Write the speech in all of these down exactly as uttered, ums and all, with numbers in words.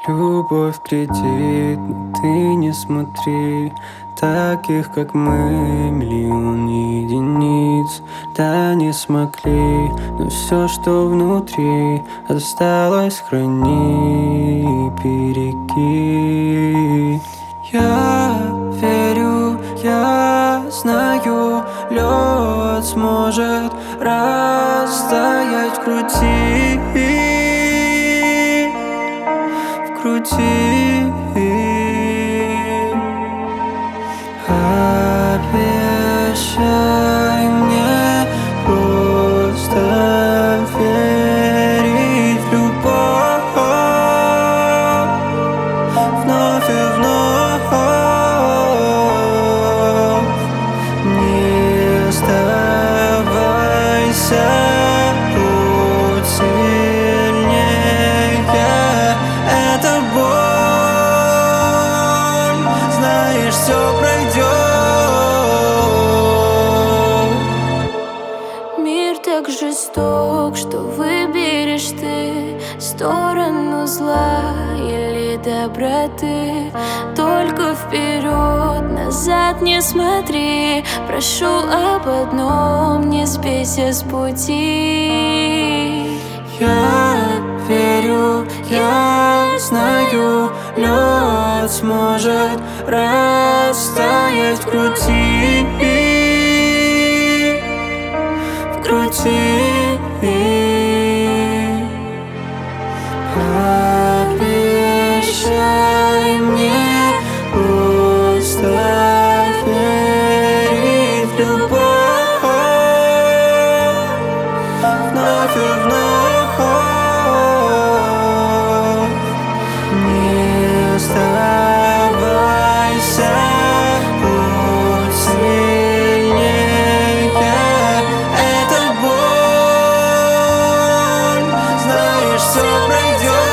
Любовь кредит, но ты не смотри. Таких, как мы, миллион единиц. Да, не смогли, но все, что внутри, осталось, храни и береги. Я верю, я знаю, лед сможет растаять в груди, в груди. Обещай мне просто верить в любовь вновь и вновь. Не сдавайся, будь сильнее. Это боль, знаешь, все пройдет. Мир так жесток, что выберешь ты сторону зла или доброты. Только вперед, назад не смотри. Прошу об одном, не сбейся с пути. Я верю, я знаю, лед сможет растаять в груди, в груди. Обещай мне просто верить в любовь вновь и вновь. Не сдавайся, будь сильнее. Это боль, знаешь, все пройдет.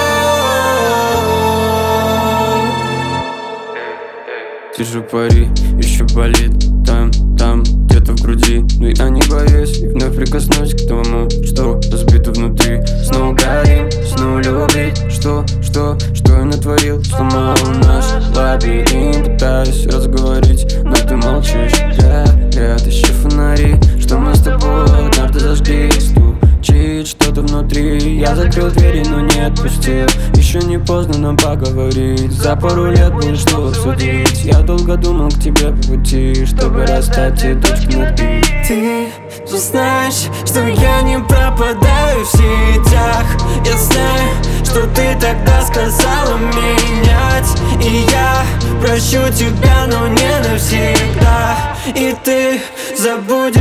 Держу пари, еще болит там, там, где-то в груди. Но я не боюсь и вновь прикоснусь к тому, что разбито внутри. Снова горим, снова любить. Что, что, что я натворил? Сломал наш лабиринт. Пытаюсь разговорить, но ты молчишь. Горят еще фонари, что мы с тобой однажды зажгли. Стучит что-то внутри. Я закрыл двери, но не отпустил. Еще не поздно нам поговорить. За пару лет было что обсудить. Я долго думал к тебе по пути, чтобы расстать и точки над «и». Ты же знаешь, что я не пропадаю в сетях. Я знаю, что ты тогда сказала менять. И я прощу тебя, но не навсегда. И ты забудешь